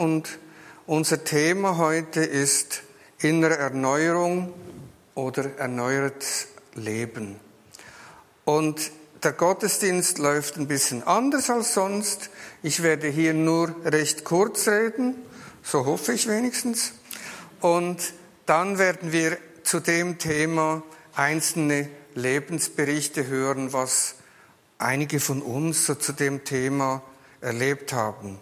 und unser Thema heute ist innere Erneuerung oder erneuertes Leben. Und der Gottesdienst läuft ein bisschen anders als sonst. Ich werde hier nur recht kurz reden, so hoffe ich wenigstens. Und dann werden wir zu dem Thema einzelne Lebensberichte hören, was einige von uns so zu dem Thema erlebt haben.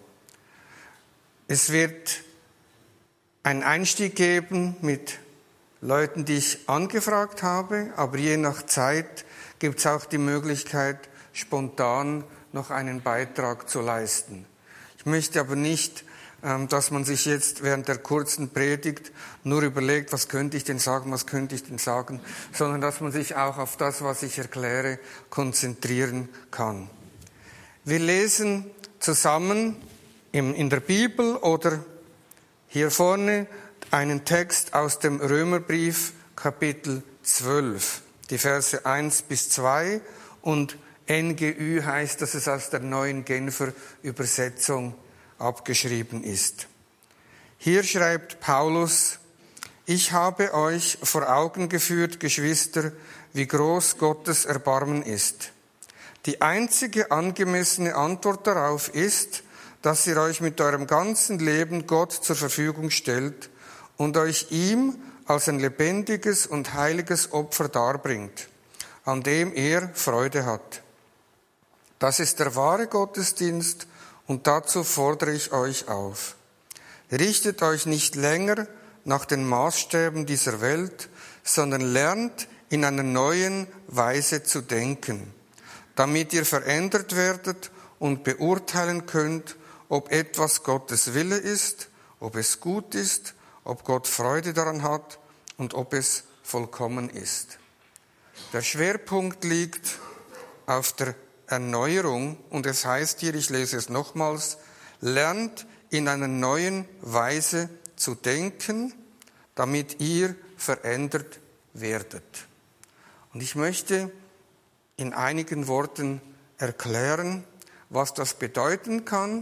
Es wird einen Einstieg geben mit Leuten, die ich angefragt habe, aber je nach Zeit gibt es auch die Möglichkeit, spontan noch einen Beitrag zu leisten. Ich möchte aber nicht, dass man sich jetzt während der kurzen Predigt nur überlegt, was könnte ich denn sagen, sondern dass man sich auch auf das, was ich erkläre, konzentrieren kann. Wir lesen zusammen in der Bibel oder hier vorne einen Text aus dem Römerbrief, Kapitel 12, die Verse 1 bis 2 und NGÜ heißt, dass es aus der neuen Genfer Übersetzung abgeschrieben ist. Hier schreibt Paulus: Ich habe euch vor Augen geführt, Geschwister, wie groß Gottes Erbarmen ist. Die einzige angemessene Antwort darauf ist, dass ihr euch mit eurem ganzen Leben Gott zur Verfügung stellt und euch ihm als ein lebendiges und heiliges Opfer darbringt, an dem er Freude hat. Das ist der wahre Gottesdienst und dazu fordere ich euch auf. Richtet euch nicht länger nach den Maßstäben dieser Welt, sondern lernt in einer neuen Weise zu denken, damit ihr verändert werdet und beurteilen könnt, ob etwas Gottes Wille ist, ob es gut ist, ob Gott Freude daran hat und ob es vollkommen ist. Der Schwerpunkt liegt auf der Erneuerung und es heißt hier, ich lese es nochmals, lernt in einer neuen Weise zu denken, damit ihr verändert werdet. Und ich möchte in einigen Worten erklären, was das bedeuten kann.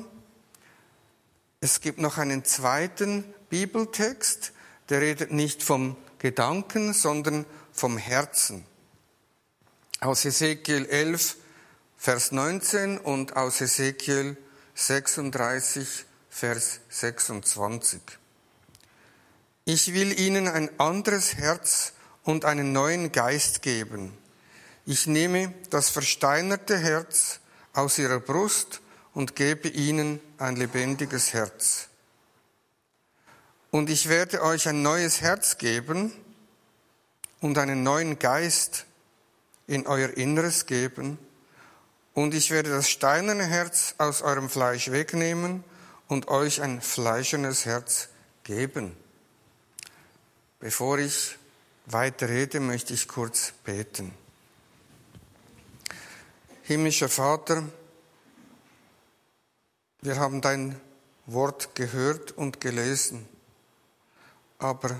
Es gibt noch einen zweiten Bibeltext, der redet nicht vom Gedanken, sondern vom Herzen. Aus Hesekiel 11, Vers 19 und aus Hesekiel 36, Vers 26. Ich will ihnen ein anderes Herz und einen neuen Geist geben. Ich nehme das versteinerte Herz aus ihrer Brust und gebe ihnen ein lebendiges Herz. Und ich werde euch ein neues Herz geben und einen neuen Geist in euer Inneres geben. Und ich werde das steinerne Herz aus eurem Fleisch wegnehmen und euch ein fleischernes Herz geben. Bevor ich weiter rede, möchte ich kurz beten. Himmlischer Vater, wir haben dein Wort gehört und gelesen, aber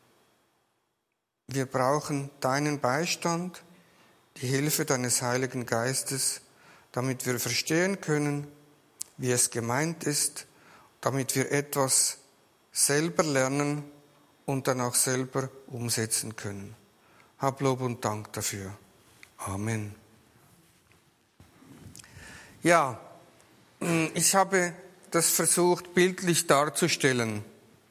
wir brauchen deinen Beistand, die Hilfe deines Heiligen Geistes, damit wir verstehen können, wie es gemeint ist, damit wir etwas selber lernen und dann auch selber umsetzen können. Hab Lob und Dank dafür. Amen. Ja, ich habe das versucht, bildlich darzustellen.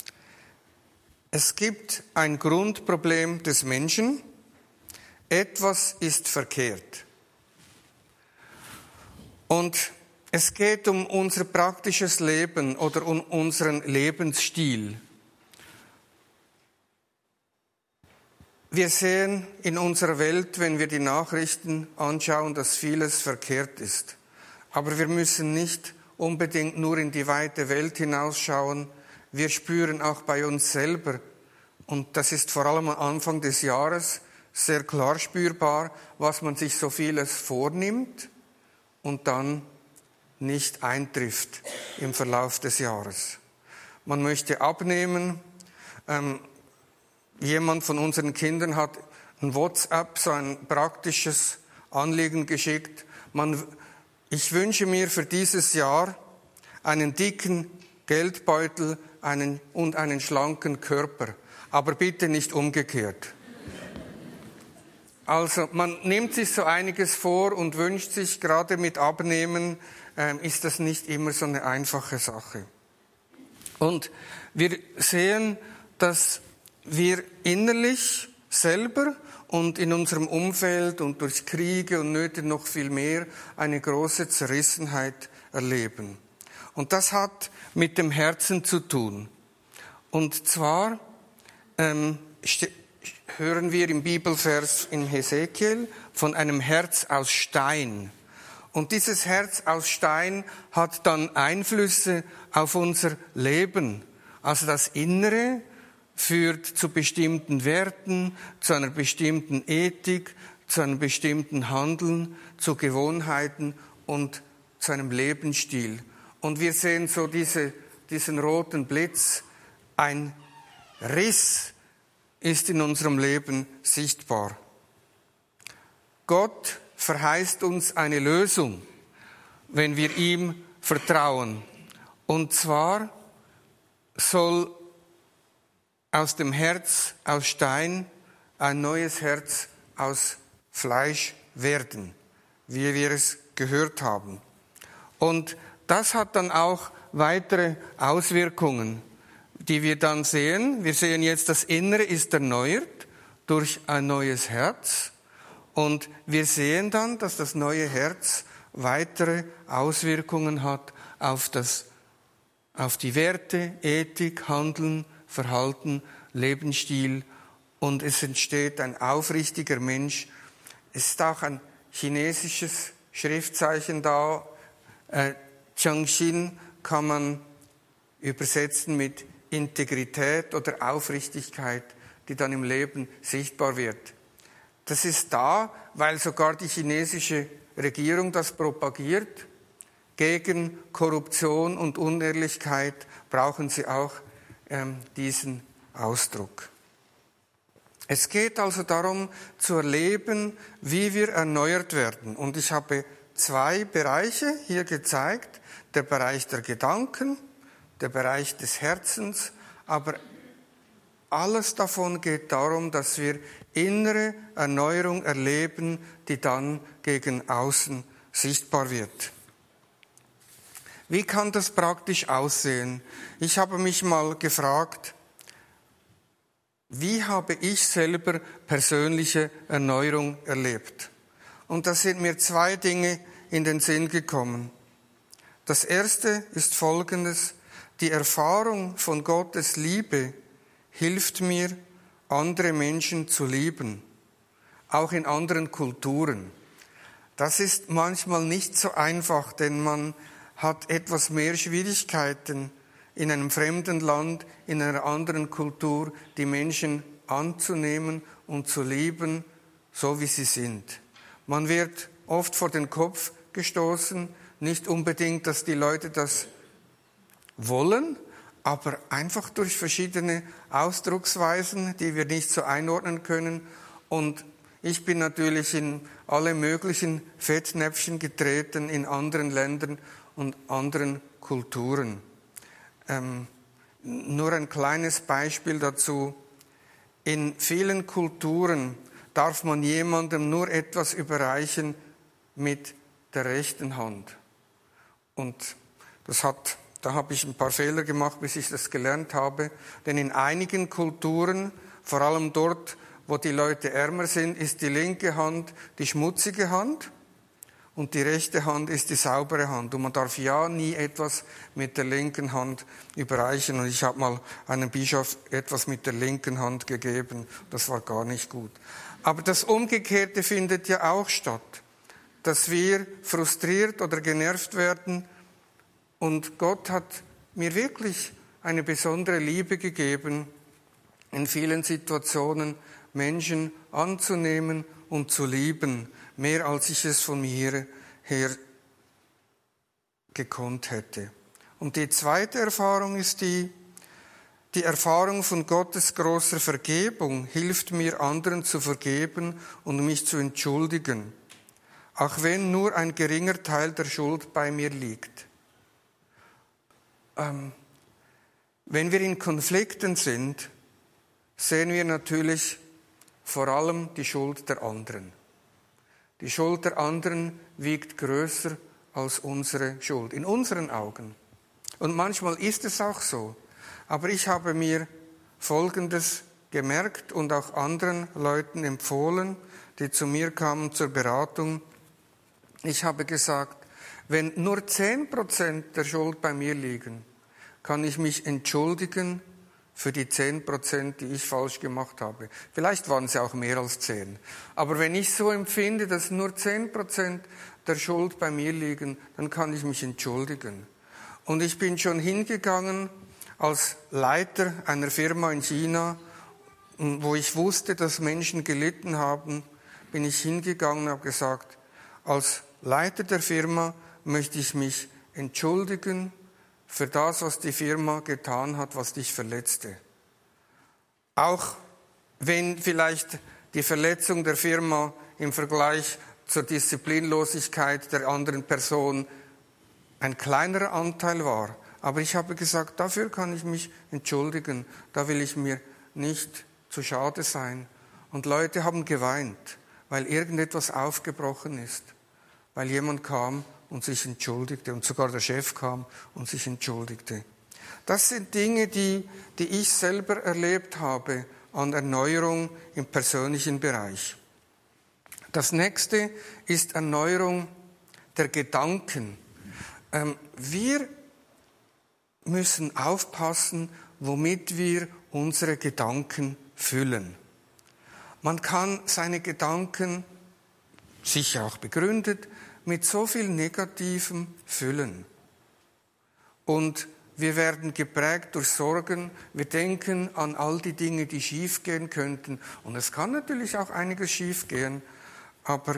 Es gibt ein Grundproblem des Menschen. Etwas ist verkehrt. Und es geht um unser praktisches Leben oder um unseren Lebensstil. Wir sehen in unserer Welt, wenn wir die Nachrichten anschauen, dass vieles verkehrt ist. Aber wir müssen nicht unbedingt nur in die weite Welt hinausschauen. Wir spüren auch bei uns selber, und das ist vor allem am Anfang des Jahres sehr klar spürbar, was man sich so vieles vornimmt und dann nicht eintrifft im Verlauf des Jahres. Man möchte abnehmen. Jemand von unseren Kindern hat ein WhatsApp, so ein praktisches Anliegen geschickt. Ich wünsche mir für dieses Jahr einen dicken Geldbeutel und einen schlanken Körper. Aber bitte nicht umgekehrt. Also man nimmt sich so einiges vor und wünscht sich, gerade mit Abnehmen ist das nicht immer so eine einfache Sache. Und wir sehen, dass wir innerlich selber und in unserem Umfeld und durch Kriege und Nöte noch viel mehr eine große Zerrissenheit erleben. Und das hat mit dem Herzen zu tun. Und zwar hören wir im Bibelvers in Hesekiel von einem Herz aus Stein. Und dieses Herz aus Stein hat dann Einflüsse auf unser Leben. Also das Innere führt zu bestimmten Werten, zu einer bestimmten Ethik, zu einem bestimmten Handeln, zu Gewohnheiten und zu einem Lebensstil. Und wir sehen so diesen roten Blitz, ein Riss ist in unserem Leben sichtbar. Gott verheißt uns eine Lösung, wenn wir ihm vertrauen. Und zwar soll aus dem Herz aus Stein ein neues Herz aus Fleisch werden, wie wir es gehört haben. Und das hat dann auch weitere Auswirkungen, die wir dann sehen. Wir sehen jetzt, das Innere ist erneuert durch ein neues Herz. Und wir sehen dann, dass das neue Herz weitere Auswirkungen hat auf die Werte, Ethik, Handeln, Verhalten, Lebensstil. Und es entsteht ein aufrichtiger Mensch. Es ist auch ein chinesisches Schriftzeichen da. Changxin kann man übersetzen mit Integrität oder Aufrichtigkeit, die dann im Leben sichtbar wird. Das ist da, weil sogar die chinesische Regierung das propagiert. Gegen Korruption und Unehrlichkeit brauchen sie auch diesen Ausdruck. Es geht also darum, zu erleben, wie wir erneuert werden. Und ich habe 2 Bereiche hier gezeigt. Der Bereich der Gedanken, der Bereich des Herzens, aber alles davon geht darum, dass wir innere Erneuerung erleben, die dann gegen außen sichtbar wird. Wie kann das praktisch aussehen? Ich habe mich mal gefragt, wie habe ich selber persönliche Erneuerung erlebt? Und da sind mir 2 Dinge in den Sinn gekommen. Das erste ist Folgendes: Die Erfahrung von Gottes Liebe hilft mir, andere Menschen zu lieben, auch in anderen Kulturen. Das ist manchmal nicht so einfach, denn man hat etwas mehr Schwierigkeiten, in einem fremden Land, in einer anderen Kultur, die Menschen anzunehmen und zu lieben, so wie sie sind. Man wird oft vor den Kopf gestoßen, nicht unbedingt, dass die Leute das wollen, aber einfach durch verschiedene Ausdrucksweisen, die wir nicht so einordnen können. Und ich bin natürlich in alle möglichen Fettnäpfchen getreten in anderen Ländern und anderen Kulturen. Nur ein kleines Beispiel dazu. In vielen Kulturen darf man jemandem nur etwas überreichen mit der rechten Hand. Und da habe ich ein paar Fehler gemacht, bis ich das gelernt habe. Denn in einigen Kulturen, vor allem dort, wo die Leute ärmer sind, ist die linke Hand die schmutzige Hand und die rechte Hand ist die saubere Hand. Und man darf ja nie etwas mit der linken Hand überreichen. Und ich habe mal einem Bischof etwas mit der linken Hand gegeben. Das war gar nicht gut. Aber das Umgekehrte findet ja auch statt. Dass wir frustriert oder genervt werden. Und Gott hat mir wirklich eine besondere Liebe gegeben, in vielen Situationen Menschen anzunehmen und zu lieben, mehr als ich es von mir her gekonnt hätte. Und die zweite Erfahrung ist die Erfahrung von Gottes großer Vergebung hilft mir, anderen zu vergeben und mich zu entschuldigen, auch wenn nur ein geringer Teil der Schuld bei mir liegt. Wenn wir in Konflikten sind, sehen wir natürlich vor allem die Schuld der anderen. Die Schuld der anderen wiegt größer als unsere Schuld, in unseren Augen. Und manchmal ist es auch so. Aber ich habe mir Folgendes gemerkt und auch anderen Leuten empfohlen, die zu mir kamen zur Beratung. Ich habe gesagt, wenn nur 10% der Schuld bei mir liegen, kann ich mich entschuldigen für die 10%, die ich falsch gemacht habe. Vielleicht waren es auch mehr als 10. Aber wenn ich so empfinde, dass nur 10% der Schuld bei mir liegen, dann kann ich mich entschuldigen. Und ich bin schon hingegangen als Leiter einer Firma in China, wo ich wusste, dass Menschen gelitten haben, bin ich hingegangen und habe gesagt, als Leiter der Firma möchte ich mich entschuldigen für das, was die Firma getan hat, was dich verletzte. Auch wenn vielleicht die Verletzung der Firma im Vergleich zur Disziplinlosigkeit der anderen Person ein kleinerer Anteil war. Aber ich habe gesagt, dafür kann ich mich entschuldigen. Da will ich mir nicht zu schade sein. Und Leute haben geweint, weil irgendetwas aufgebrochen ist. Weil jemand kam und sich entschuldigte und sogar der Chef kam und sich entschuldigte. Das sind Dinge, die ich selber erlebt habe an Erneuerung im persönlichen Bereich. Das nächste ist Erneuerung der Gedanken. Wir müssen aufpassen, womit wir unsere Gedanken füllen. Man kann seine Gedanken, sicher auch begründet, mit so viel Negativem füllen. Und wir werden geprägt durch Sorgen. Wir denken an all die Dinge, die schiefgehen könnten. Und es kann natürlich auch einiges schiefgehen. Aber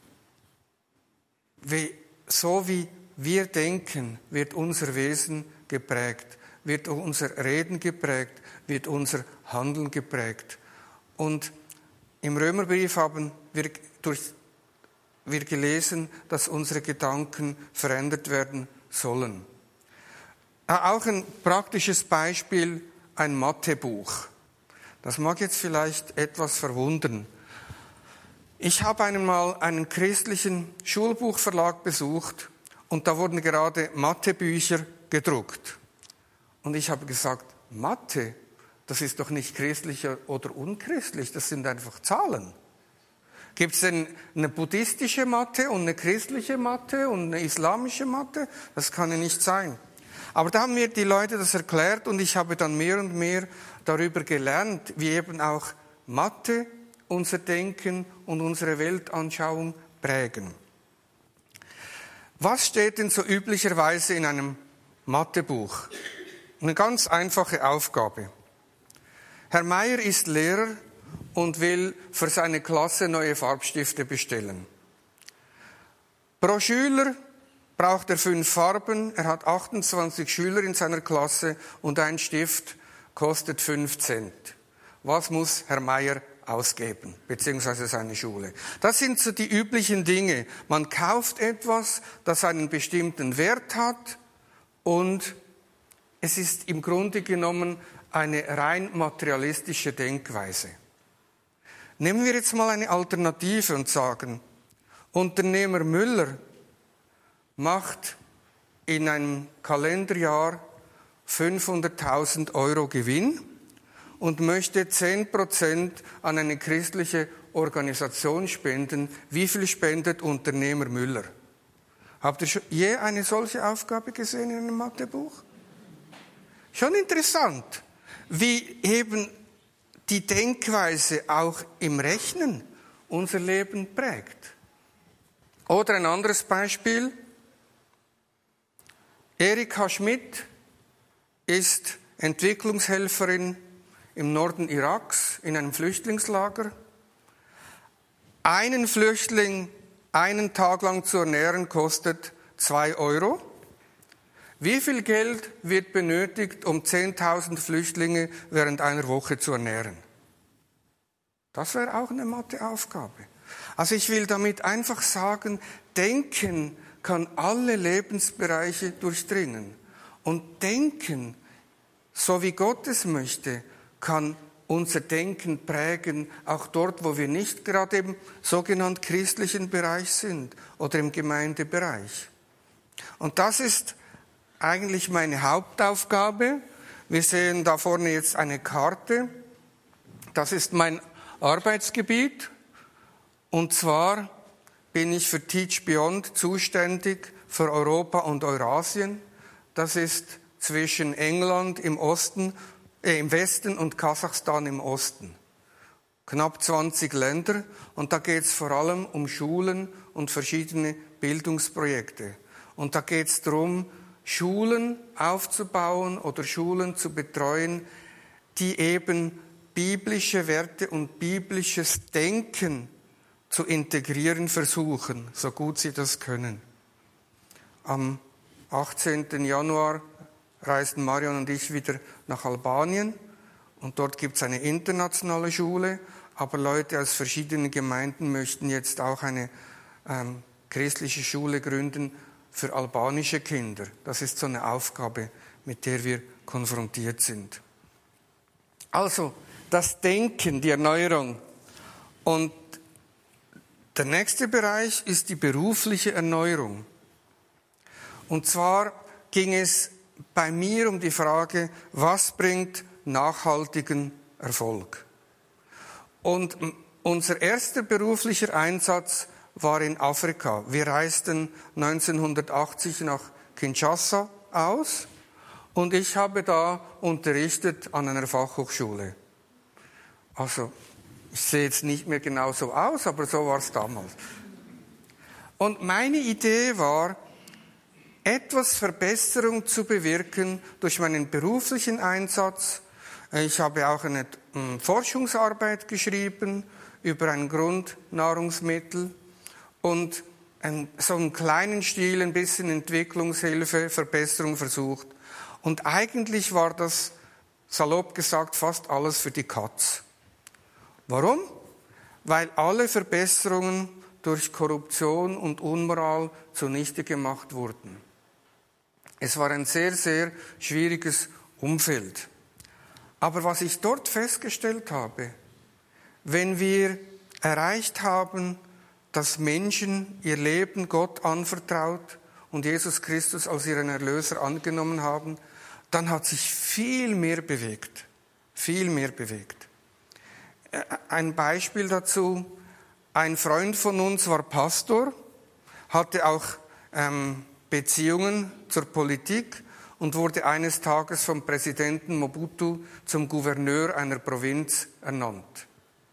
so wie wir denken, wird unser Wesen geprägt, wird unser Reden geprägt, wird unser Handeln geprägt. Und im Römerbrief haben wir gelesen, dass unsere Gedanken verändert werden sollen. Auch ein praktisches Beispiel, ein Mathebuch. Das mag jetzt vielleicht etwas verwundern. Ich habe einmal einen christlichen Schulbuchverlag besucht und da wurden gerade Mathebücher gedruckt. Und ich habe gesagt, Mathe, das ist doch nicht christlich oder unchristlich, das sind einfach Zahlen. Gibt es denn eine buddhistische Mathe und eine christliche Mathe und eine islamische Mathe? Das kann ja nicht sein. Aber da haben mir die Leute das erklärt und ich habe dann mehr und mehr darüber gelernt, wie eben auch Mathe unser Denken und unsere Weltanschauung prägen. Was steht denn so üblicherweise in einem Mathebuch? Eine ganz einfache Aufgabe. Herr Meier ist Lehrer und will für seine Klasse neue Farbstifte bestellen. Pro Schüler braucht er 5 Farben. Er hat 28 Schüler in seiner Klasse und ein Stift kostet 5 Cent. Was muss Herr Meier ausgeben, beziehungsweise seine Schule? Das sind so die üblichen Dinge. Man kauft etwas, das einen bestimmten Wert hat und es ist im Grunde genommen eine rein materialistische Denkweise. Nehmen wir jetzt mal eine Alternative und sagen, Unternehmer Müller macht in einem Kalenderjahr 500.000 Euro Gewinn und möchte 10% an eine christliche Organisation spenden. Wie viel spendet Unternehmer Müller? Habt ihr je eine solche Aufgabe gesehen in einem Mathebuch? Schon interessant, wie eben die Denkweise auch im Rechnen unser Leben prägt. Oder ein anderes Beispiel. Erika Schmidt ist Entwicklungshelferin im Norden Iraks in einem Flüchtlingslager. Einen Flüchtling einen Tag lang zu ernähren kostet 2 Euro. Wie viel Geld wird benötigt, um 10.000 Flüchtlinge während einer Woche zu ernähren? Das wäre auch eine Matheaufgabe. Also ich will damit einfach sagen, Denken kann alle Lebensbereiche durchdringen. Und Denken so wie Gott es möchte, kann unser Denken prägen, auch dort, wo wir nicht gerade im sogenannten christlichen Bereich sind oder im Gemeindebereich. Und das ist eigentlich meine Hauptaufgabe. Wir sehen da vorne jetzt eine Karte. Das ist mein Arbeitsgebiet. Und zwar bin ich für Teach Beyond zuständig für Europa und Eurasien. Das ist zwischen England im Westen und Kasachstan im Osten. Knapp 20 Länder. Und da geht es vor allem um Schulen und verschiedene Bildungsprojekte. Und da geht es darum, Schulen aufzubauen oder Schulen zu betreuen, die eben biblische Werte und biblisches Denken zu integrieren versuchen, so gut sie das können. Am 18. Januar reisten Marion und ich wieder nach Albanien und dort gibt es eine internationale Schule, aber Leute aus verschiedenen Gemeinden möchten jetzt auch eine christliche Schule gründen für albanische Kinder. Das ist so eine Aufgabe, mit der wir konfrontiert sind. Also, das Denken, die Erneuerung. Und der nächste Bereich ist die berufliche Erneuerung. Und zwar ging es bei mir um die Frage, was bringt nachhaltigen Erfolg? Und unser erster beruflicher Einsatz war in Afrika. Wir reisten 1980 nach Kinshasa aus und ich habe da unterrichtet an einer Fachhochschule. Also, ich sehe jetzt nicht mehr genau so aus, aber so war es damals. Und meine Idee war, etwas Verbesserung zu bewirken durch meinen beruflichen Einsatz. Ich habe auch eine Forschungsarbeit geschrieben über ein Grundnahrungsmittel und so im kleinen Stil ein bisschen Entwicklungshilfe, Verbesserung versucht. Und eigentlich war das, salopp gesagt, fast alles für die Katz. Warum? Weil alle Verbesserungen durch Korruption und Unmoral zunichte gemacht wurden. Es war ein sehr, sehr schwieriges Umfeld. Aber was ich dort festgestellt habe, wenn wir erreicht haben, dass Menschen ihr Leben Gott anvertraut und Jesus Christus als ihren Erlöser angenommen haben, dann hat sich viel mehr bewegt. Viel mehr bewegt. Ein Beispiel dazu. Ein Freund von uns war Pastor, hatte auch Beziehungen zur Politik und wurde eines Tages vom Präsidenten Mobutu zum Gouverneur einer Provinz ernannt.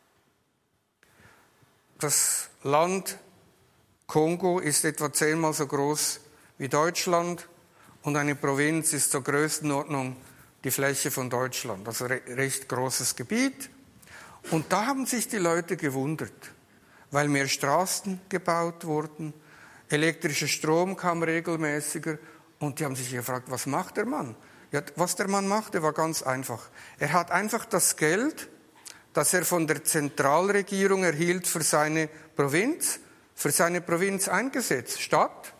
Das Land Kongo ist etwa 10-mal so groß wie Deutschland und eine Provinz ist zur Größenordnung die Fläche von Deutschland, also recht großes Gebiet. Und da haben sich die Leute gewundert, weil mehr Straßen gebaut wurden, elektrischer Strom kam regelmäßiger und die haben sich gefragt, was macht der Mann? Ja, was der Mann machte, war ganz einfach. Er hat einfach das Geld, das er von der Zentralregierung erhielt für seine Provinz eingesetzt. Stadt.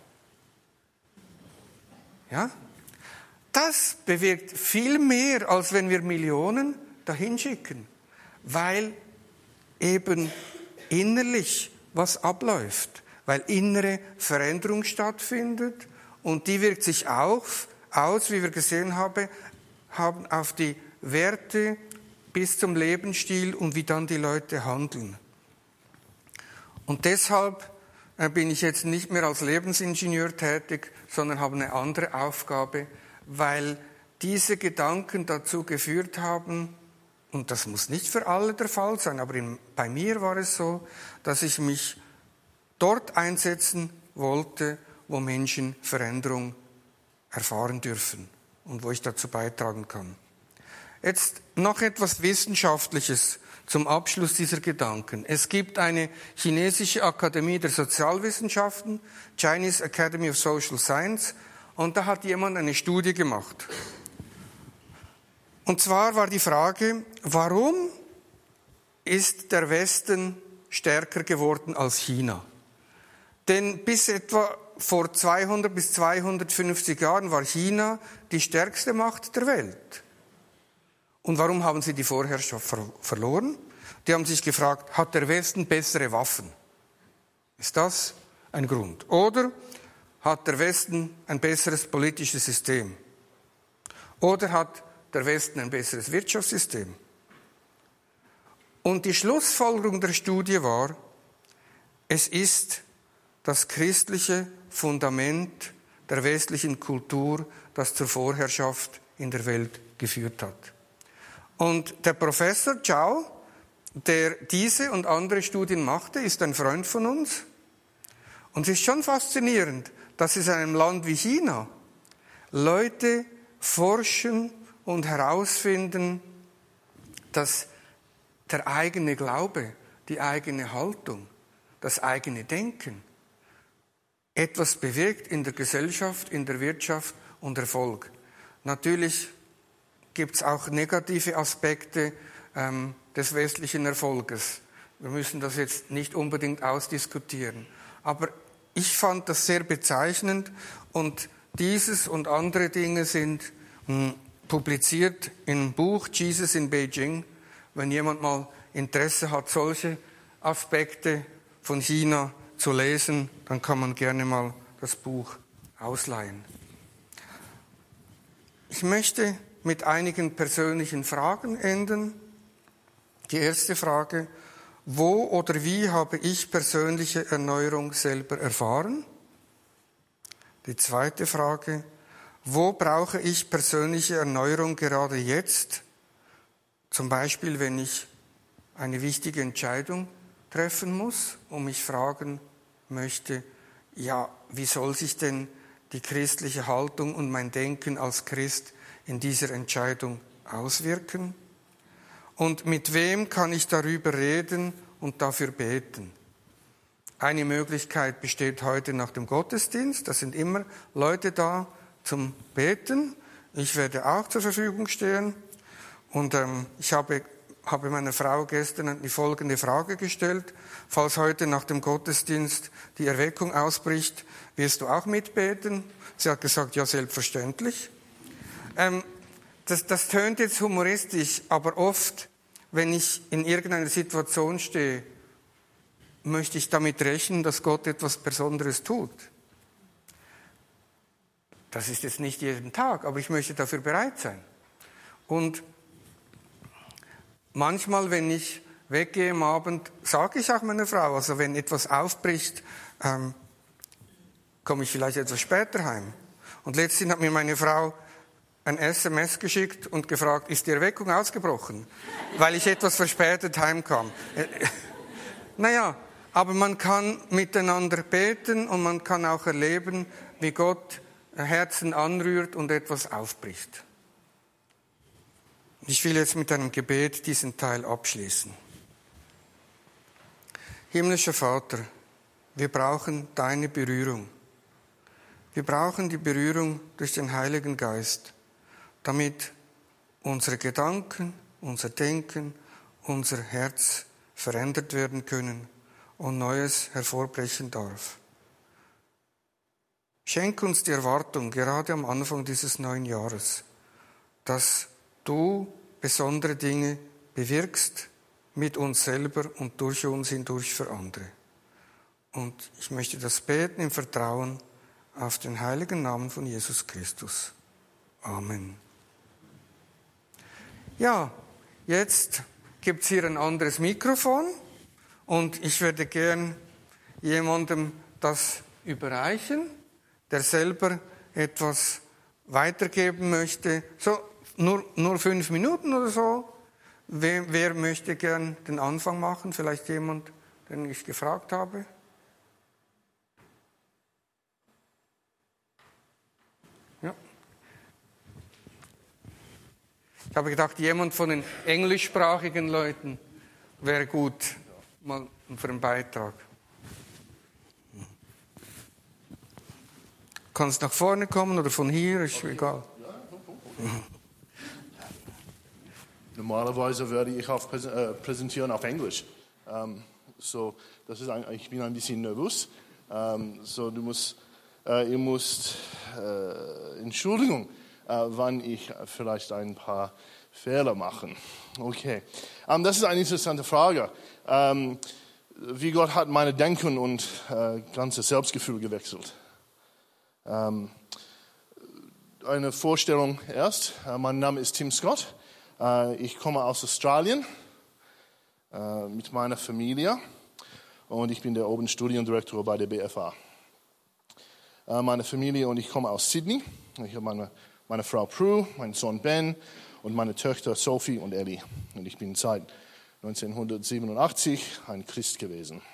Ja? Das bewirkt viel mehr, als wenn wir Millionen dahin schicken, weil eben innerlich was abläuft, weil innere Veränderung stattfindet und die wirkt sich auch aus, wie wir gesehen haben, auf die Werte bis zum Lebensstil und wie dann die Leute handeln. Und deshalb bin ich jetzt nicht mehr als Lebensingenieur tätig, sondern habe eine andere Aufgabe, weil diese Gedanken dazu geführt haben, und das muss nicht für alle der Fall sein, aber bei mir war es so, dass ich mich dort einsetzen wollte, wo Menschen Veränderung erfahren dürfen und wo ich dazu beitragen kann. Jetzt noch etwas Wissenschaftliches zum Abschluss dieser Gedanken. Es gibt eine chinesische Akademie der Sozialwissenschaften, Chinese Academy of Social Science, und da hat jemand eine Studie gemacht. Und zwar war die Frage, warum ist der Westen stärker geworden als China? Denn bis etwa vor 200 bis 250 Jahren war China die stärkste Macht der Welt. Und warum haben sie die Vorherrschaft verloren? Die haben sich gefragt, hat der Westen bessere Waffen? Ist das ein Grund? Oder hat der Westen ein besseres politisches System? Oder hat der Westen ein besseres Wirtschaftssystem? Und die Schlussfolgerung der Studie war, es ist das christliche Fundament der westlichen Kultur, das zur Vorherrschaft in der Welt geführt hat. Und der Professor Zhao, der diese und andere Studien machte, ist ein Freund von uns. Und es ist schon faszinierend, dass in einem Land wie China Leute forschen und herausfinden, dass der eigene Glaube, die eigene Haltung, das eigene Denken etwas bewirkt in der Gesellschaft, in der Wirtschaft und Erfolg. Natürlich gibt es auch negative Aspekte des westlichen Erfolges. Wir müssen das jetzt nicht unbedingt ausdiskutieren. Aber ich fand das sehr bezeichnend und dieses und andere Dinge sind publiziert im Buch Jesus in Beijing. Wenn jemand mal Interesse hat, solche Aspekte von China zu lesen, dann kann man gerne mal das Buch ausleihen. Ich möchte mit einigen persönlichen Fragen enden. Die erste Frage: Wo oder wie habe ich persönliche Erneuerung selber erfahren? Die zweite Frage: Wo brauche ich persönliche Erneuerung gerade jetzt? Zum Beispiel, wenn ich eine wichtige Entscheidung treffen muss und mich fragen möchte, ja, wie soll sich denn die christliche Haltung und mein Denken als Christ in dieser Entscheidung auswirken? Und mit wem kann ich darüber reden und dafür beten? Eine Möglichkeit besteht heute nach dem Gottesdienst. Da sind immer Leute da zum Beten. Ich werde auch zur Verfügung stehen. Und ich habe meiner Frau gestern die folgende Frage gestellt: Falls heute nach dem Gottesdienst die Erweckung ausbricht, wirst du auch mitbeten? Sie hat gesagt, ja, selbstverständlich. Das tönt jetzt humoristisch, aber oft, wenn ich in irgendeiner Situation stehe, möchte ich damit rechnen, dass Gott etwas Besonderes tut. Das ist jetzt nicht jeden Tag, aber ich möchte dafür bereit sein. Und manchmal, wenn ich weggehe am Abend, sage ich auch meiner Frau, also wenn etwas aufbricht, komme ich vielleicht etwas später heim. Und letztens hat mir meine Frau ein SMS geschickt und gefragt, ist die Erweckung ausgebrochen? Weil ich etwas verspätet heimkam. Naja, aber man kann miteinander beten und man kann auch erleben, wie Gott Herzen anrührt und etwas aufbricht. Ich will jetzt mit einem Gebet diesen Teil abschließen. Himmlischer Vater, wir brauchen deine Berührung. Wir brauchen die Berührung durch den Heiligen Geist, damit unsere Gedanken, unser Denken, unser Herz verändert werden können und Neues hervorbrechen darf. Schenk uns die Erwartung, gerade am Anfang dieses neuen Jahres, dass du besondere Dinge bewirkst mit uns selber und durch uns hindurch für andere. Und ich möchte das beten im Vertrauen auf den heiligen Namen von Jesus Christus. Amen. Ja, jetzt gibt es hier ein anderes Mikrofon und ich würde gern jemandem das überreichen, der selber etwas weitergeben möchte. So, nur 5 Minuten oder so. Wer möchte gern den Anfang machen? Vielleicht jemand, den ich gefragt habe? Ja. Ich habe gedacht, jemand von den englischsprachigen Leuten wäre gut, mal für einen Beitrag. Du kannst nach vorne kommen oder von hier, ist egal. Normalerweise werde ich auch präsentieren auf Englisch. Ich bin ein bisschen nervös. Ihr müsst Entschuldigung, wann ich vielleicht ein paar Fehler machen. Okay. Das ist eine interessante Frage. Wie Gott hat meine Denken und ganze Selbstgefühl gewechselt. Eine Vorstellung erst. Mein Name ist Tim Scott. Ich komme aus Australien mit meiner Familie und ich bin der oben Studiendirektor bei der BFA. Meine Familie und ich komme aus Sydney. Ich habe meine Frau Prue, meinen Sohn Ben und meine Töchter Sophie und Ellie. Und ich bin seit 1987 ein Christ gewesen.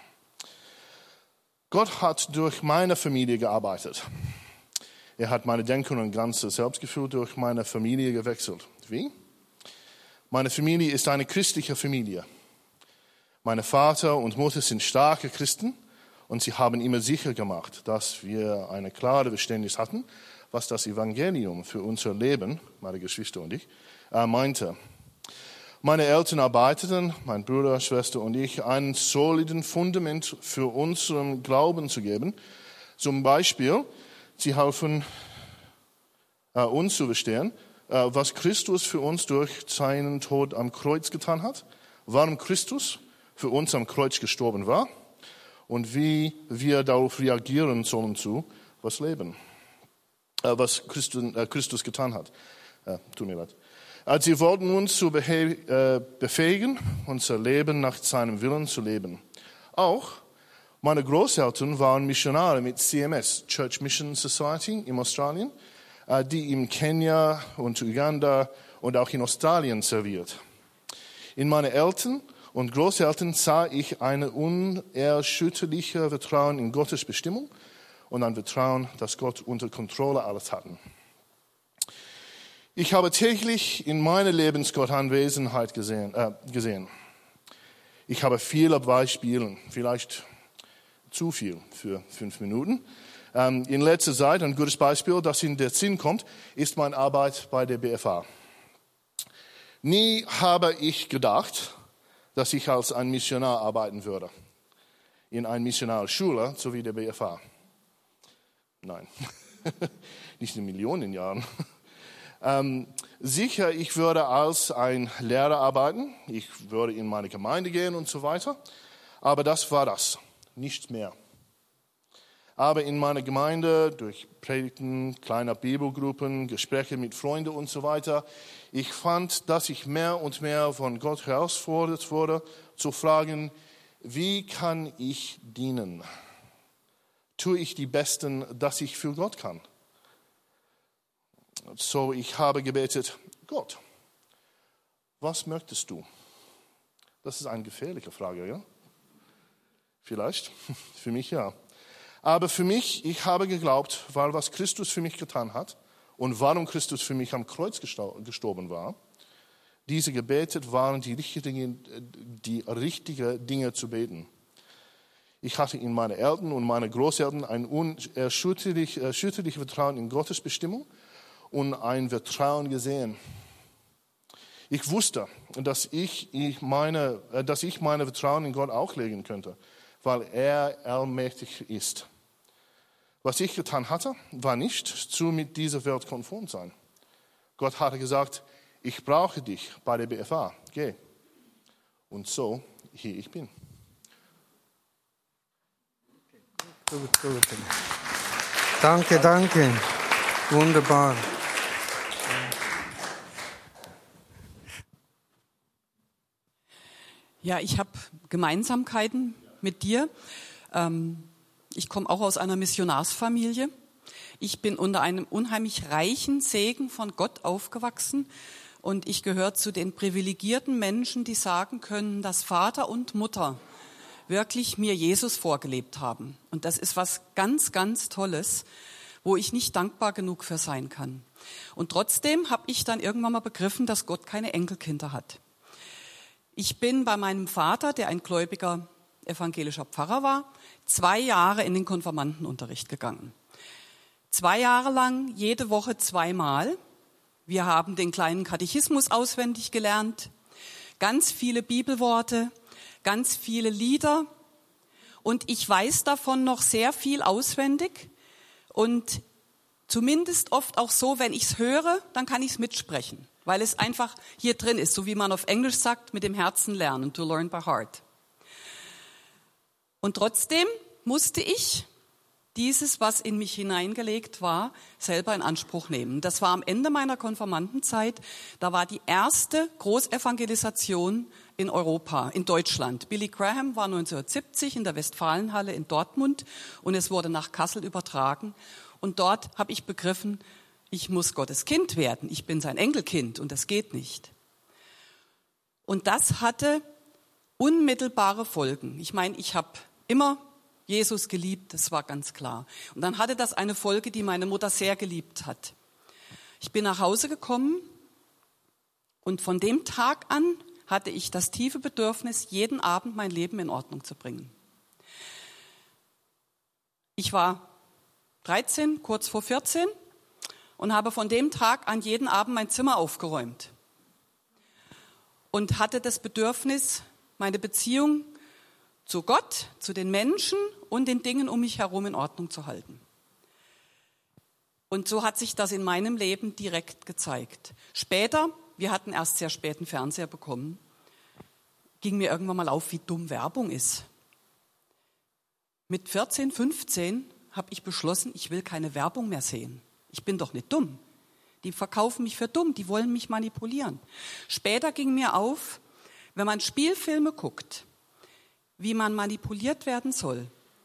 Gott hat durch meine Familie gearbeitet. Er hat meine Denken und ganzes Selbstgefühl durch meine Familie gewechselt. Wie? Meine Familie ist eine christliche Familie. Meine Vater und Mutter sind starke Christen und sie haben immer sicher gemacht, dass wir eine klare Verständnis hatten, was das Evangelium für unser Leben, meine Geschwister und ich, meinte. Meine Eltern arbeiteten, mein Bruder, Schwester und ich, einen soliden Fundament für unseren Glauben zu geben. Zum Beispiel, sie halfen uns zu verstehen, was Christus für uns durch seinen Tod am Kreuz getan hat, warum Christus für uns am Kreuz gestorben war und wie wir darauf reagieren sollen zu was was Christus getan hat. Tut mir leid. Sie wollten uns zu befähigen, unser Leben nach seinem Willen zu leben. Auch meine Großeltern waren Missionare mit CMS, Church Mission Society in Australien, die in Kenia und Uganda und auch in Australien serviert. In meinen Eltern und Großeltern sah ich ein unerschütterliches Vertrauen in Gottes Bestimmung und ein Vertrauen, dass Gott unter Kontrolle alles hatten. Ich habe täglich in meiner Lebensgottanwesenheit gesehen. Ich habe viele Beispiele, vielleicht zu viel für 5 Minuten. In letzter Zeit, ein gutes Beispiel, das in den Sinn kommt, ist meine Arbeit bei der BFA. Nie habe ich gedacht, dass ich als ein Missionar arbeiten würde. In einer Missionarschule, so wie der BFA. Nein, nicht in Millionen Jahren. Sicher, ich würde als ein Lehrer arbeiten. Ich würde in meine Gemeinde gehen und so weiter. Aber das war das, nicht mehr. Aber in meiner Gemeinde, durch Predigten, kleine Bibelgruppen, Gespräche mit Freunden und so weiter, ich fand, dass ich mehr und mehr von Gott herausgefordert wurde, zu fragen, wie kann ich dienen? Tue ich die Besten, dass ich für Gott kann? So, ich habe gebetet, Gott, was möchtest du? Das ist eine gefährliche Frage, ja? Vielleicht, für mich ja. Aber für mich, ich habe geglaubt, weil was Christus für mich getan hat und warum Christus für mich am Kreuz gestorben war, diese Gebete waren die richtigen Dinge zu beten. Ich hatte in meine Eltern und meine Großeltern ein unerschütterliches Vertrauen in Gottes Bestimmung und ein Vertrauen gesehen. Ich wusste, dass ich meine Vertrauen in Gott auch legen könnte, weil er allmächtig ist. Was ich getan hatte, war nicht mit dieser Welt konform sein. Gott hatte gesagt, ich brauche dich bei der BFA, geh. Und so, hier ich bin. Gut. Danke. Wunderbar. Ja, ich habe Gemeinsamkeiten mit dir. Ich komme auch aus einer Missionarsfamilie. Ich bin unter einem unheimlich reichen Segen von Gott aufgewachsen und ich gehöre zu den privilegierten Menschen, die sagen können, dass Vater und Mutter wirklich mir Jesus vorgelebt haben. Und das ist was ganz, ganz Tolles, wo ich nicht dankbar genug für sein kann. Und trotzdem habe ich dann irgendwann mal begriffen, dass Gott keine Enkelkinder hat. Ich bin bei meinem Vater, der ein gläubiger evangelischer Pfarrer war, 2 Jahre in den Konfirmandenunterricht gegangen. 2 Jahre lang, jede Woche 2-mal. Wir haben den kleinen Katechismus auswendig gelernt, ganz viele Bibelworte, ganz viele Lieder. Und ich weiß davon noch sehr viel auswendig. Und zumindest oft auch so, wenn ich es höre, dann kann ich es mitsprechen. weil es einfach hier drin ist, so wie man auf Englisch sagt, mit dem Herzen lernen, to learn by heart. Und trotzdem musste ich dieses, was in mich hineingelegt war, selber in Anspruch nehmen. Das war am Ende meiner Konfirmandenzeit. Da war die erste Großevangelisation in Europa, in Deutschland. Billy Graham war 1970 in der Westfalenhalle in Dortmund und es wurde nach Kassel übertragen. Und dort habe ich begriffen, ich muss Gottes Kind werden. Ich bin sein Enkelkind und das geht nicht. Und das hatte unmittelbare Folgen. Ich meine, ich habe immer Jesus geliebt, das war ganz klar. Und dann hatte das eine Folge, die meine Mutter sehr geliebt hat. Ich bin nach Hause gekommen und von dem Tag an hatte ich das tiefe Bedürfnis, jeden Abend mein Leben in Ordnung zu bringen. Ich war 13, kurz vor 14 und habe von dem Tag an jeden Abend mein Zimmer aufgeräumt und hatte das Bedürfnis, meine Beziehung zu Gott, zu den Menschen und den Dingen um mich herum in Ordnung zu halten. Und so hat sich das in meinem Leben direkt gezeigt. Später, wir hatten erst sehr spät einen Fernseher bekommen, ging mir irgendwann mal auf, wie dumm Werbung ist. Mit 14, 15 habe ich beschlossen, ich will keine Werbung mehr sehen. Ich bin doch nicht dumm. Die verkaufen mich für dumm, die wollen mich manipulieren. Später ging mir auf, wenn man Spielfilme guckt, wie man manipuliert werden soll.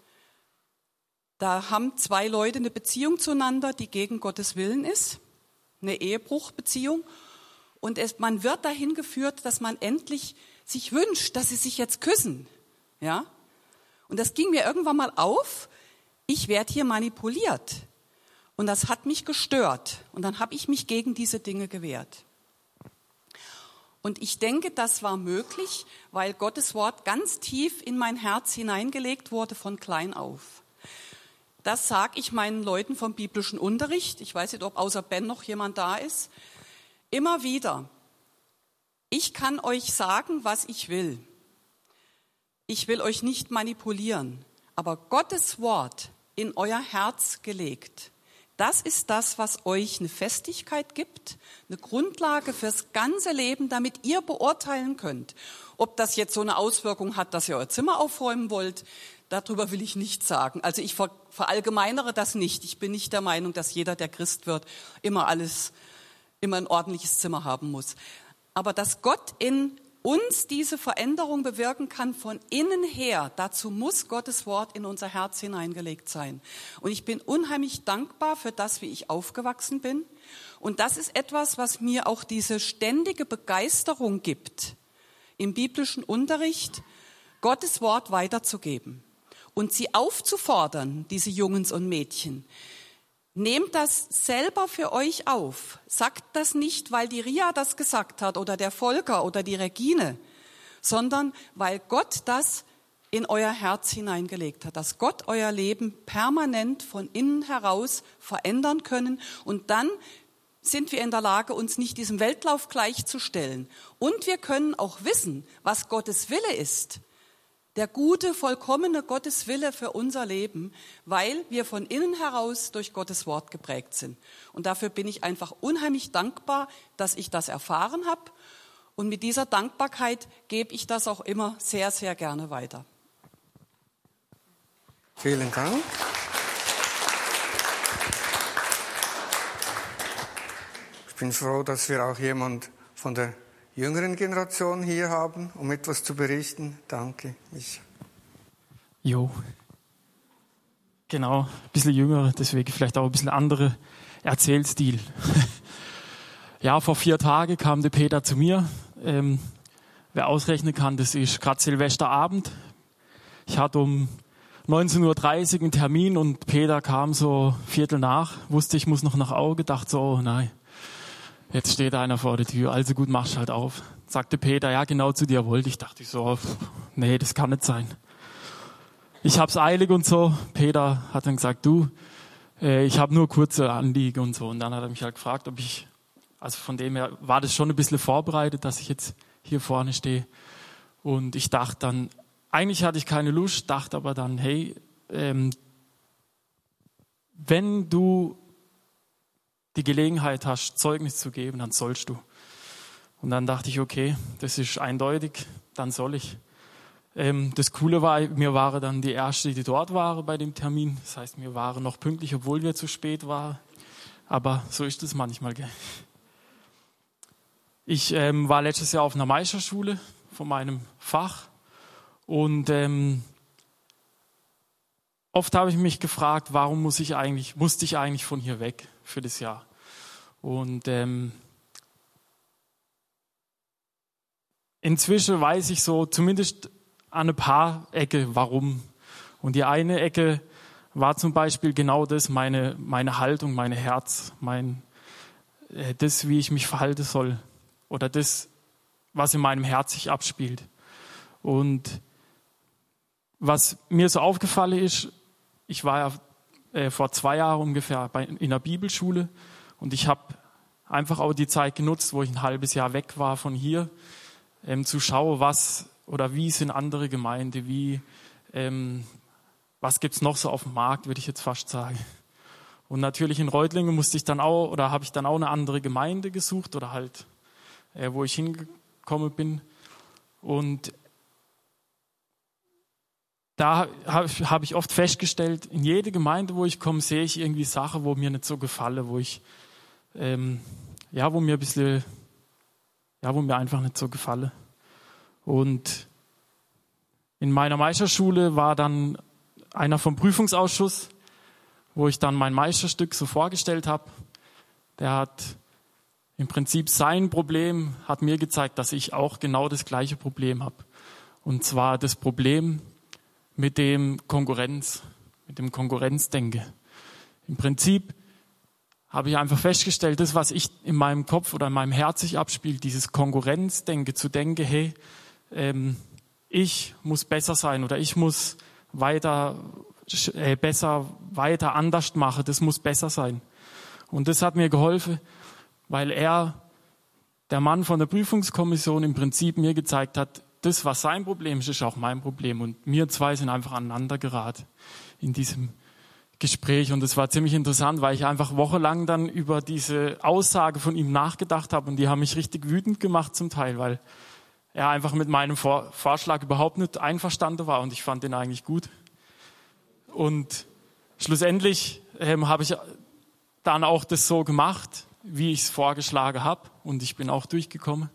Da haben zwei Leute eine Beziehung zueinander, die gegen Gottes Willen ist, eine Ehebruchbeziehung. Und man wird dahin geführt, dass man endlich sich wünscht, dass sie sich jetzt küssen. Ja? Und das ging mir irgendwann mal auf, ich werde hier manipuliert. Und das hat mich gestört. Und dann habe ich mich gegen diese Dinge gewehrt. Und ich denke, das war möglich, weil Gottes Wort ganz tief in mein Herz hineingelegt wurde von klein auf. Das sage ich meinen Leuten vom biblischen Unterricht. Ich weiß nicht, ob außer Ben noch jemand da ist. Immer wieder. Ich kann euch sagen, was ich will. Ich will euch nicht manipulieren. Aber Gottes Wort in euer Herz gelegt. Das ist das, was euch eine Festigkeit gibt, eine Grundlage fürs ganze Leben, damit ihr beurteilen könnt, ob das jetzt so eine Auswirkung hat, dass ihr euer Zimmer aufräumen wollt. Darüber will ich nichts sagen. Also ich verallgemeinere das nicht. Ich bin nicht der Meinung, dass jeder, der Christ wird, immer ein ordentliches Zimmer haben muss. Aber dass Gott in uns diese Veränderung bewirken kann von innen her, dazu muss Gottes Wort in unser Herz hineingelegt sein. Und ich bin unheimlich dankbar für das, wie ich aufgewachsen bin. Und das ist etwas, was mir auch diese ständige Begeisterung gibt, im biblischen Unterricht Gottes Wort weiterzugeben und sie aufzufordern, diese Jungs und Mädchen. Nehmt das selber für euch auf. Sagt das nicht, weil die Ria das gesagt hat oder der Volker oder die Regine, sondern weil Gott das in euer Herz hineingelegt hat, dass Gott euer Leben permanent von innen heraus verändern können und dann sind wir in der Lage, uns nicht diesem Weltlauf gleichzustellen. Und wir können auch wissen, was Gottes Wille ist. Der gute, vollkommene Gottes Wille für unser Leben, weil wir von innen heraus durch Gottes Wort geprägt sind. Und dafür bin ich einfach unheimlich dankbar, dass ich das erfahren habe. Und mit dieser Dankbarkeit gebe ich das auch immer sehr, sehr gerne weiter. Vielen Dank. Ich bin froh, dass wir auch jemand von der jüngeren Generation hier haben, um etwas zu berichten. Danke, Micha. Jo, genau, ein bisschen jünger, deswegen vielleicht auch ein bisschen anderer Erzählstil. Ja, vor 4 Tagen kam der Peter zu mir. Wer ausrechnen kann, das ist gerade Silvesterabend. Ich hatte um 19.30 Uhr einen Termin und Peter kam so 15:15, wusste, ich muss noch nach Auge, dachte so, oh nein. Jetzt steht einer vor der Tür, also gut, machst halt auf. Sagte Peter, ja, genau zu dir wollte ich. Dachte ich so, nee, das kann nicht sein. Ich hab's eilig und so. Peter hat dann gesagt, du, ich habe nur kurze Anliegen und so. Und dann hat er mich halt gefragt, ob ich, also von dem her war das schon ein bisschen vorbereitet, dass ich jetzt hier vorne stehe. Und ich dachte dann, eigentlich hatte ich keine Lust, dachte aber dann, hey, wenn du die Gelegenheit hast, Zeugnis zu geben, dann sollst du. Und dann dachte ich, okay, das ist eindeutig, dann soll ich. Das Coole war, wir waren dann die Erste, die dort waren bei dem Termin. Das heißt, wir waren noch pünktlich, obwohl wir zu spät waren. Aber so ist es manchmal, gell? Ich war letztes Jahr auf einer Meisterschule von meinem Fach und oft habe ich mich gefragt, warum musste ich eigentlich von hier weg für das Jahr? Und inzwischen weiß ich so zumindest an ein paar Ecke, warum. Und die eine Ecke war zum Beispiel genau das, meine Haltung, mein Herz, das, wie ich mich verhalten soll. Oder das, was in meinem Herz sich abspielt. Und was mir so aufgefallen ist, ich war ja vor 2 Jahren ungefähr in der Bibelschule und ich habe einfach auch die Zeit genutzt, wo ich ein halbes Jahr weg war von hier, zu schauen, was oder wie sind andere Gemeinden, was gibt's noch so auf dem Markt, würde ich jetzt fast sagen. Und natürlich in Reutlingen habe ich dann auch eine andere Gemeinde gesucht oder halt, wo ich hingekommen bin. Und da habe ich oft festgestellt, in jede Gemeinde, wo ich komme, sehe ich irgendwie Sachen, wo mir nicht so gefallen, wo mir einfach nicht so gefallen. Und in meiner Meisterschule war dann einer vom Prüfungsausschuss, wo ich dann mein Meisterstück so vorgestellt habe. Der hat im Prinzip sein Problem, hat mir gezeigt, dass ich auch genau das gleiche Problem habe. Und zwar das Problem mit dem Konkurrenzdenken. Im Prinzip habe ich einfach festgestellt, das, was ich in meinem Kopf oder in meinem Herz sich abspielt, dieses Konkurrenzdenken, zu denken, hey, ich muss besser sein oder ich muss weiter anders machen, das muss besser sein. Und das hat mir geholfen, weil der Mann von der Prüfungskommission, im Prinzip mir gezeigt hat, das, was sein Problem ist, ist auch mein Problem. Und wir zwei sind einfach aneinander geraten in diesem Gespräch. Und es war ziemlich interessant, weil ich einfach wochenlang dann über diese Aussage von ihm nachgedacht habe. Und die haben mich richtig wütend gemacht zum Teil, weil er einfach mit meinem Vorschlag überhaupt nicht einverstanden war. Und ich fand den eigentlich gut. Und schlussendlich habe ich dann auch das so gemacht, wie ich es vorgeschlagen habe. Und ich bin auch durchgekommen.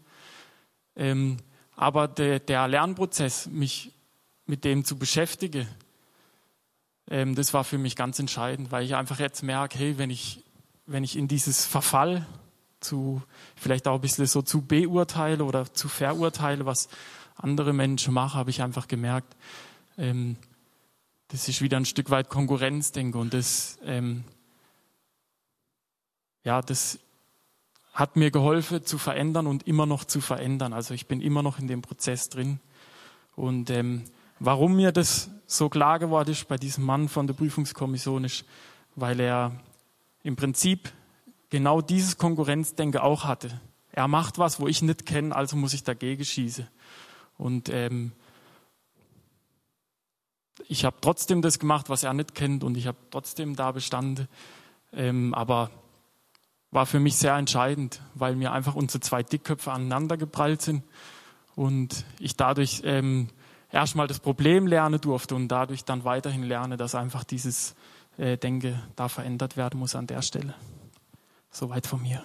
Aber der Lernprozess, mich mit dem zu beschäftigen, das war für mich ganz entscheidend, weil ich einfach jetzt merke, hey, wenn ich in dieses Verfall vielleicht auch ein bisschen so zu beurteile oder zu verurteile, was andere Menschen machen, habe ich einfach gemerkt, das ist wieder ein Stück weit Konkurrenzdenken und das hat mir geholfen zu verändern und immer noch zu verändern. Also ich bin immer noch in dem Prozess drin. Und warum mir das so klar geworden ist bei diesem Mann von der Prüfungskommission ist, weil er im Prinzip genau dieses Konkurrenzdenken auch hatte. Er macht was, wo ich nicht kenne, also muss ich dagegen schießen. Und ich habe trotzdem das gemacht, was er nicht kennt und ich habe trotzdem da bestanden. Aber war für mich sehr entscheidend, weil mir einfach unsere 2 Dickköpfe aneinander geprallt sind und ich dadurch erstmal das Problem lernen durfte und dadurch dann weiterhin lerne, dass einfach dieses Denken da verändert werden muss an der Stelle. Soweit von mir.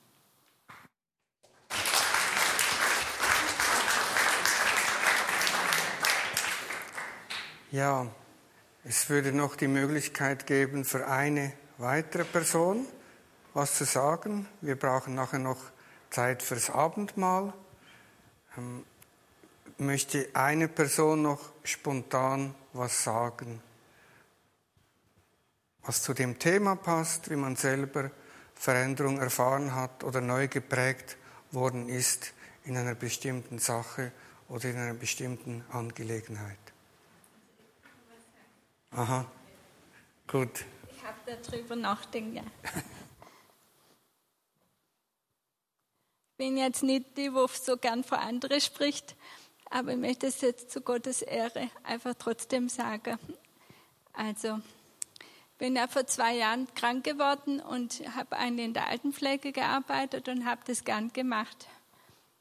Ja, es würde noch die Möglichkeit geben, für eine weitere Person was zu sagen. Wir brauchen nachher noch Zeit fürs Abendmahl. Möchte eine Person noch spontan was sagen, was zu dem Thema passt, wie man selber Veränderung erfahren hat oder neu geprägt worden ist in einer bestimmten Sache oder in einer bestimmten Angelegenheit? Aha, gut. Ich habe darüber nachgedacht, ja. Ich bin jetzt nicht die, die so gern vor anderen spricht, aber ich möchte es jetzt zu Gottes Ehre einfach trotzdem sagen. Also, ich bin ja vor 2 Jahren krank geworden und habe in der Altenpflege gearbeitet und habe das gern gemacht.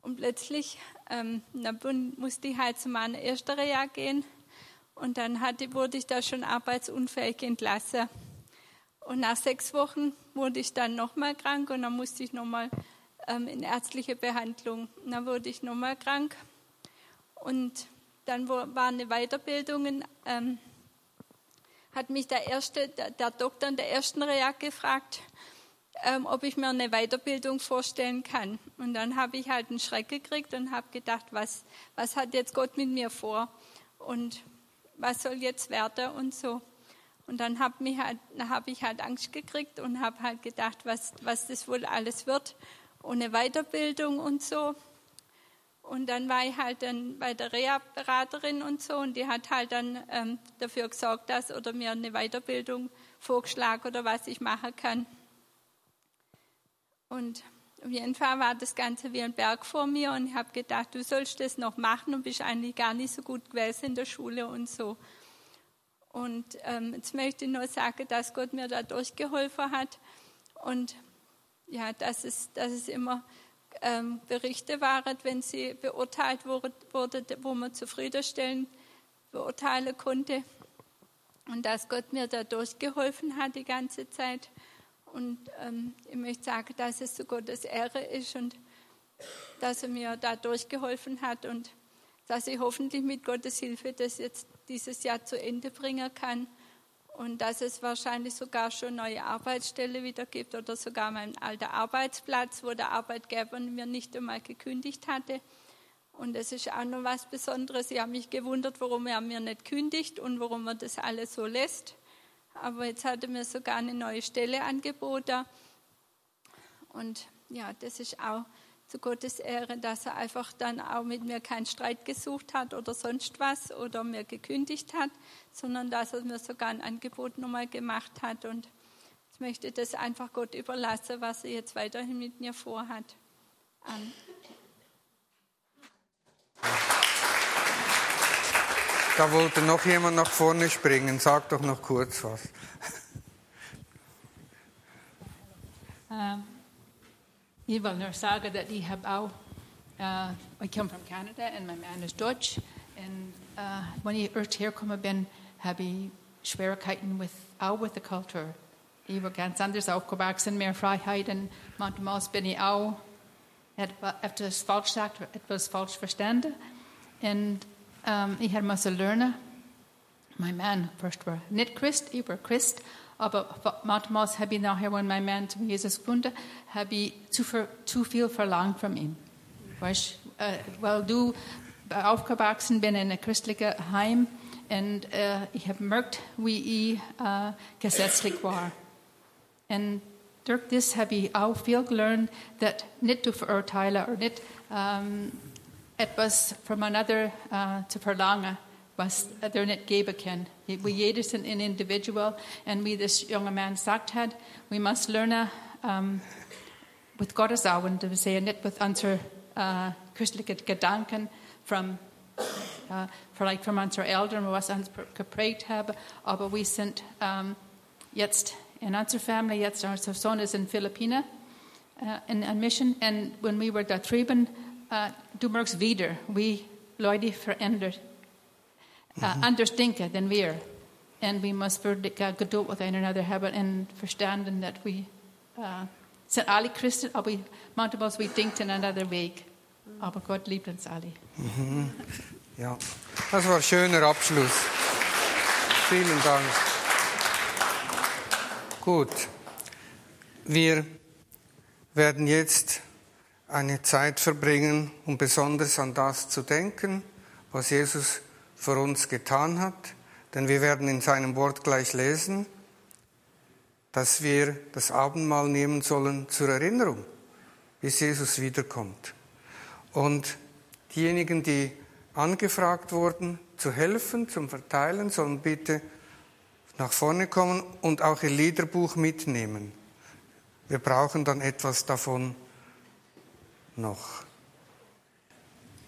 Und plötzlich musste ich halt zu meiner ersten Reha gehen. Und dann wurde ich da schon arbeitsunfähig entlassen. Und nach 6 Wochen wurde ich dann nochmal krank und dann musste ich nochmal in ärztliche Behandlung. Und dann wurde ich nochmal krank. Und dann war eine Weiterbildung, hat mich der Doktor in der ersten Reha gefragt, ob ich mir eine Weiterbildung vorstellen kann. Und dann habe ich halt einen Schreck gekriegt und habe gedacht, was hat jetzt Gott mit mir vor und was soll jetzt werden und so. Und dann habe ich halt Angst gekriegt und habe halt gedacht, was das wohl alles wird, ohne Weiterbildung und so. Und dann war ich halt dann bei der Reha-Beraterin und so und die hat halt dann dafür gesorgt, oder mir eine Weiterbildung vorgeschlagen oder was ich machen kann. Und auf jeden Fall war das Ganze wie ein Berg vor mir und ich habe gedacht, du sollst das noch machen und bist eigentlich gar nicht so gut gewesen in der Schule und so. Und jetzt möchte ich nur sagen, dass Gott mir da durchgeholfen hat und ja, dass es immer Berichte waren, wenn sie beurteilt wurde, wo man zufriedenstellend beurteilen konnte. Und dass Gott mir da durchgeholfen hat die ganze Zeit. Und ich möchte sagen, dass es zu Gottes Ehre ist und dass er mir da durchgeholfen hat und dass ich hoffentlich mit Gottes Hilfe das jetzt dieses Jahr zu Ende bringen kann. Und dass es wahrscheinlich sogar schon neue Arbeitsstelle wieder gibt oder sogar mein alter Arbeitsplatz, wo der Arbeitgeber mir nicht einmal gekündigt hatte. Und das ist auch noch was Besonderes. Ich habe mich gewundert, warum er mir nicht kündigt und warum er das alles so lässt. Aber jetzt hat er mir sogar eine neue Stelle angeboten. Und ja, das ist auch zu Gottes Ehre, dass er einfach dann auch mit mir keinen Streit gesucht hat oder sonst was oder mir gekündigt hat, sondern dass er mir sogar ein Angebot nochmal gemacht hat. Und ich möchte das einfach Gott überlassen, was er jetzt weiterhin mit mir vorhat. Da wollte noch jemand nach vorne springen. Sag doch noch kurz was. Ich will nur sagen, dass ich habe auch, I come from Canada and my man is Dutch. Und wenn ich erst hergekommen bin, habe ich Schwierigkeiten auch with the culture. Ich war ganz anders aufgewachsen, mehr Freiheit und manchmal bin ich auch etwas falsch gesagt, etwas falsch verstanden. Und ich habe müssen lernen. Mein Mann first war nicht Christ, ich war Christ. Aber manchmal habe ich nachher, wenn mein Mann zu Jesus gefunden, habe ich zu viel verlangt von ihm. Weißt, weil du aufgewachsen bist in einem christlichen Heim und ich habe gemerkt, wie ich gesetzlich war. Und durch das habe ich auch viel gelernt, dass nicht zu verurteilen oder nicht etwas von einander zu verlangen, was er nicht geben kann. Wir jeder sind ein Individual und wie das junge Mann gesagt hat, we must learn with Gottes Augen, das heißt nicht mit unseren christlichen Gedanken vielleicht von unseren Eltern, was uns geprägt haben, aber wir sind jetzt in unserer Familie, jetzt unser Sohn ist in Philippinen in einer Mission und wenn wir da drüben, du merkst wieder, wie Leute verändert. Anders denken denn wir. Und wir müssen Geduld miteinander haben und verstanden, dass wir sind alle Christen, aber manchmal wir denken einen anderen Weg. Aber Gott liebt uns alle. Ja, das war ein schöner Abschluss. Vielen Dank. Gut, wir werden jetzt eine Zeit verbringen, um besonders an das zu denken, was Jesus für uns getan hat, denn wir werden in seinem Wort gleich lesen, dass wir das Abendmahl nehmen sollen zur Erinnerung, bis Jesus wiederkommt. Und diejenigen, die angefragt wurden, zu helfen, zum Verteilen, sollen bitte nach vorne kommen und auch ihr Liederbuch mitnehmen. Wir brauchen dann etwas davon noch.